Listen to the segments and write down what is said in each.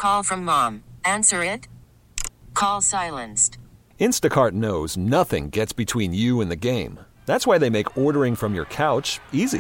Call from mom. Answer it. Call silenced. Instacart knows nothing gets between you and the game. That's why they make ordering from your couch easy.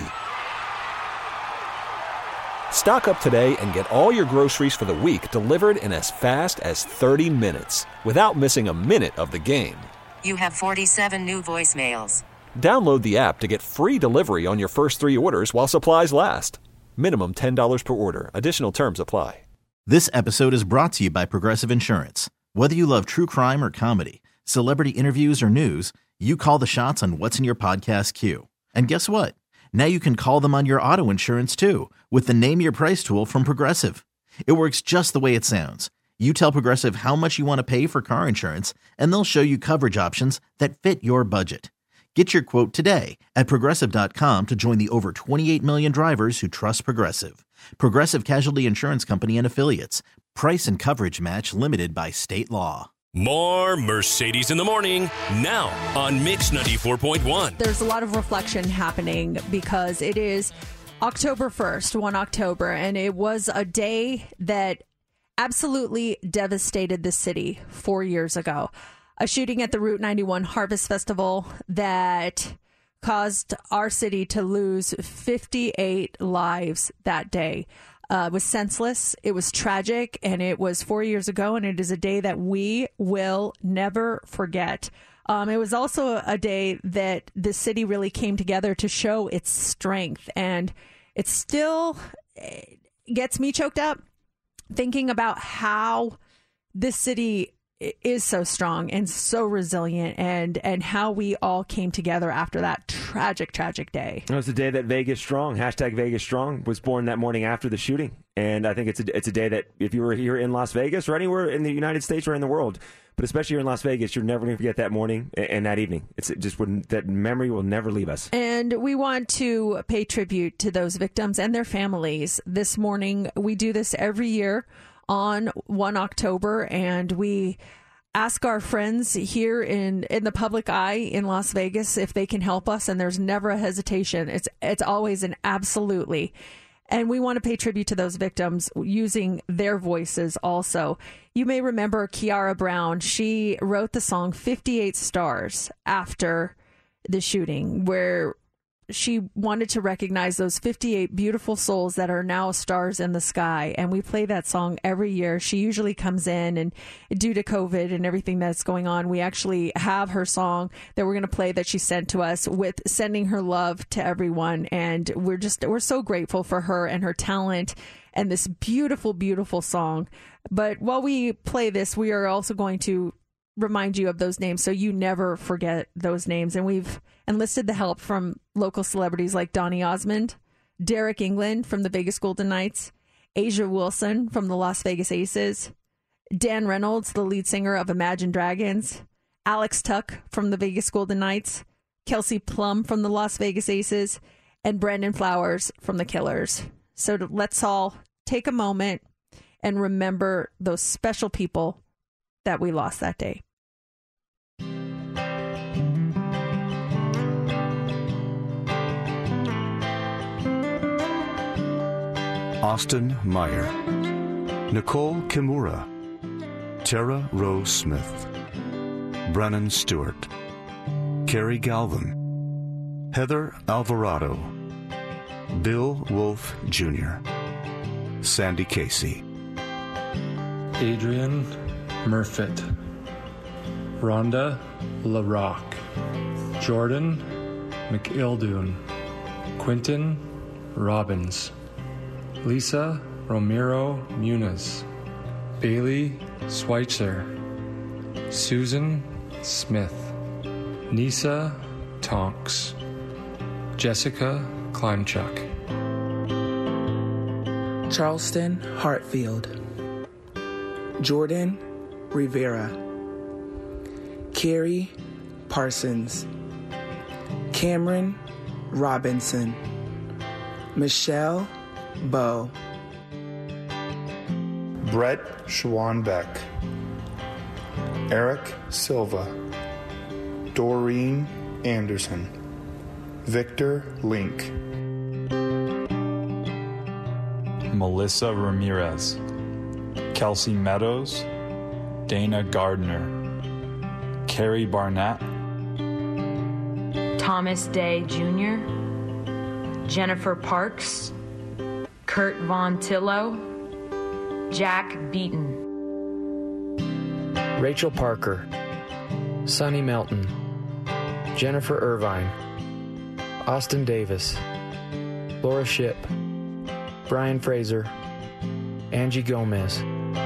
Stock up today and get all your groceries for the week delivered in as fast as 30 minutes without missing a minute of the game. You have 47 new voicemails. Download the app to get free delivery on your first 3 orders while supplies last. Minimum $10 per order. Additional terms apply. This episode is brought to you by Progressive Insurance. Whether you love true crime or comedy, celebrity interviews or news, you call the shots on what's in your podcast queue. And guess what? Now you can call them on your auto insurance too with the Name Your Price tool from Progressive. It works just the way it sounds. You tell Progressive how much you want to pay for car insurance, and they'll show you coverage options that fit your budget. Get your quote today at Progressive.com to join the over 28 million drivers who trust Progressive. Progressive Casualty Insurance Company and Affiliates. Price and coverage match limited by state law. More Mercedes in the Morning now on Mix 94.1. There's a lot of reflection happening because it is October 1st, 1 October, and it was a day that absolutely devastated the city 4 years ago. A shooting at the Route 91 Harvest Festival that caused our city to lose 58 lives that day. It was senseless, it was tragic, and it was 4 years ago, and it is a day that we will never forget. It was also a day that the city really came together to show its strength, and it still gets me choked up thinking about how this city is so strong and so resilient, and how we all came together after that tragic day. It was the day that Vegas Strong, #VegasStrong, was born that morning after the shooting. And I think it's a day that if you were here in Las Vegas or anywhere in the United States or in the world, but especially here in Las Vegas, you're never going to forget that morning and that evening. That memory will never leave us. And we want to pay tribute to those victims and their families. This morning, we do this every year on 1 October, and we ask our friends here in the public eye in Las Vegas if they can help us, and there's never a hesitation. It's always an absolutely. And we want to pay tribute to those victims using their voices also. You may remember Kiara Brown. She wrote the song 58 Stars after the shooting, where she wanted to recognize those 58 beautiful souls that are now stars in the sky. And we play that song every year. She usually comes in, and due to COVID and everything that's going on, we actually have her song that we're going to play that she sent to us with sending her love to everyone. And we're so grateful for her and her talent and this beautiful, beautiful song. But while we play this, we are also going to remind you of those names so you never forget those names. And we've enlisted the help from local celebrities like Donny Osmond, Derek England from the Vegas Golden Knights, Asia Wilson from the Las Vegas Aces, Dan Reynolds, the lead singer of Imagine Dragons, Alex Tuck from the Vegas Golden Knights, Kelsey Plum from the Las Vegas Aces, and Brandon Flowers from the Killers. So let's all take a moment and remember those special people that we lost that day. Austin Meyer, Nicole Kimura, Tara Rose Smith, Brennan Stewart, Carrie Galvin, Heather Alvarado, Bill Wolf Jr., Sandy Casey, Adrian Murfitt, Rhonda LaRock, Jordan McIldoon, Quentin Robbins, Lisa Romero Muniz, Bailey Schweitzer, Susan Smith, Nisa Tonks, Jessica Kleinchuk, Charleston Hartfield, Jordan Rivera, Carrie Parsons, Cameron Robinson, Michelle Bowe, Brett Schwanbeck, Eric Silva, Doreen Anderson, Victor Link, Melissa Ramirez, Kelsey Meadows, Dana Gardner, Carrie Barnett, Thomas Day Jr., Jennifer Parks, Kurt Von Tillo, Jack Beaton, Rachel Parker, Sonny Melton, Jennifer Irvine, Austin Davis, Laura Shipp, Brian Fraser, Angie Gomez,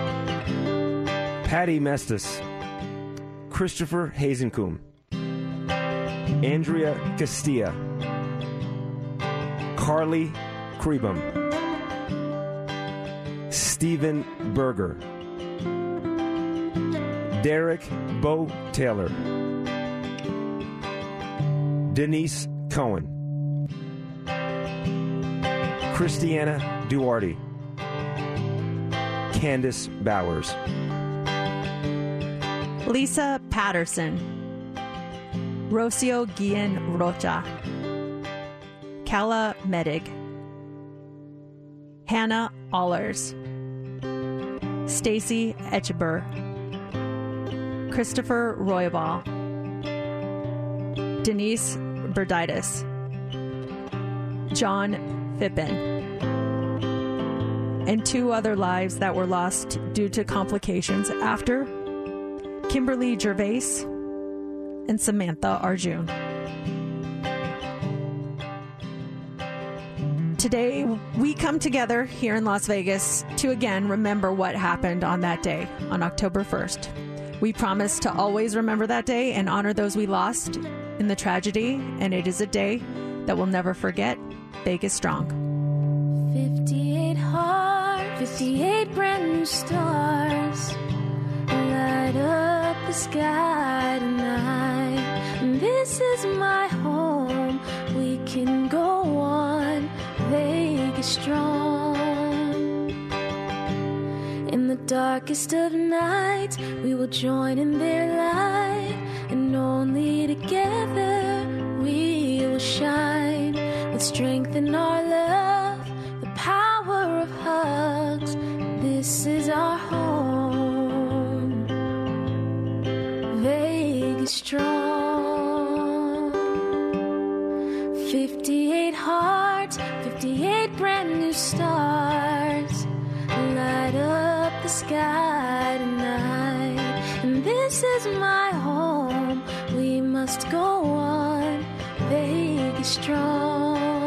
Patty Mestis, Christopher Hazencombe, Andrea Castilla, Carly Krebum, Stephen Berger, Derek Bo Taylor, Denise Cohen, Christiana Duarte, Candace Bowers, Lisa Patterson, Rocio Guillen Rocha, Kala Medig, Hannah Allers, Stacy Etcheber, Christopher Roybal, Denise Berditis, John Fippen, and 2 other lives that were lost due to complications after Kimberly Gervais and Samantha Arjun. Today, we come together here in Las Vegas to again remember what happened on that day, on October 1st. We promise to always remember that day and honor those we lost in the tragedy, and it is a day that we'll never forget. Vegas strong. 58 hearts, 58 brand new stars, light up the sky tonight. And this is my home, we can go on, Vegas strong. In the darkest of nights, we will join in their light, and only together we will shine. With strength in our love, the power of hugs, this is our home, Vegas strong. 58 hearts, 58 brand new stars, light up the sky tonight. And this is my home, we must go on, Vegas strong.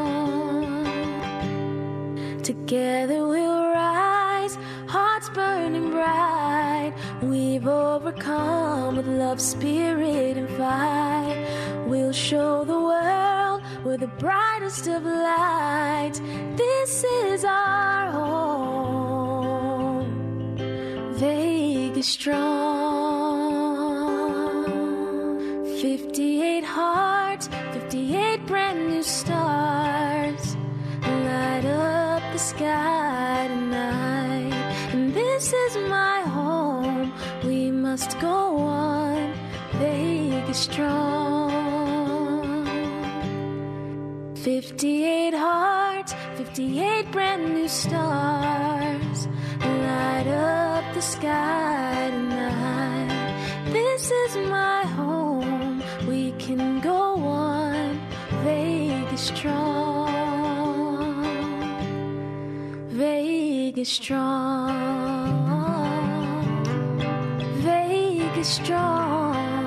Together we'll rise, hearts burning bright. We've overcome with love, spirit, and fight. We'll show the world we're the brightest of lights. This is our home, Vegas strong. 58 hearts, 58 brand new stars, light up the sky tonight. And this is my home, we must go on, Vegas strong. 58 hearts, 58 brand new stars, light up the sky tonight. This is my home, we can go on, Vegas strong, Vegas strong, Vegas strong.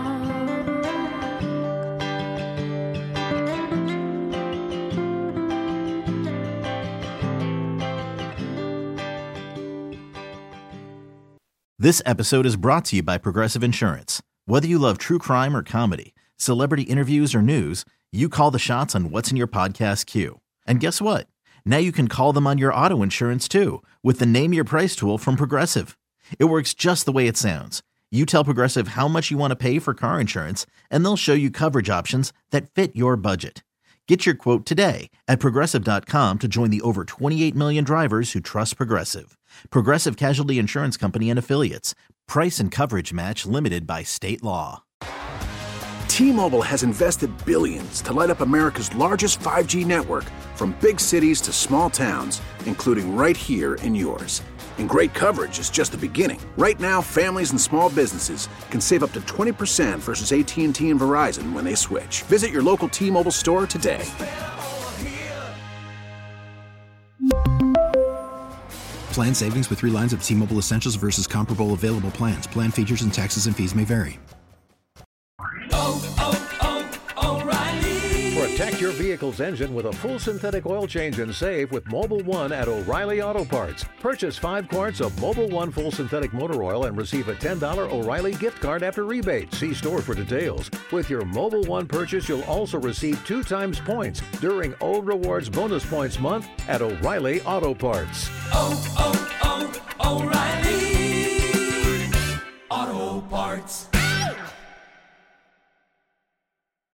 This episode is brought to you by Progressive Insurance. Whether you love true crime or comedy, celebrity interviews or news, you call the shots on what's in your podcast queue. And guess what? Now you can call them on your auto insurance too, with the Name Your Price tool from Progressive. It works just the way it sounds. You tell Progressive how much you want to pay for car insurance, and they'll show you coverage options that fit your budget. Get your quote today at Progressive.com to join the over 28 million drivers who trust Progressive. Progressive Casualty Insurance Company and Affiliates. Price and coverage match limited by state law. T-Mobile has invested billions to light up America's largest 5G network, from big cities to small towns, including right here in yours. And great coverage is just the beginning. Right now, families and small businesses can save up to 20% versus AT&T and Verizon when they switch. Visit your local T-Mobile store today. Plan savings with 3 lines of T-Mobile Essentials versus comparable available plans. Plan features and taxes and fees may vary. Protect your vehicle's engine with a full synthetic oil change and save with Mobil 1 at O'Reilly Auto Parts. Purchase 5 quarts of Mobil 1 full synthetic motor oil and receive a $10 O'Reilly gift card after rebate. See store for details. With your Mobil 1 purchase, you'll also receive 2 times points during O Rewards Bonus Points Month at O'Reilly Auto Parts.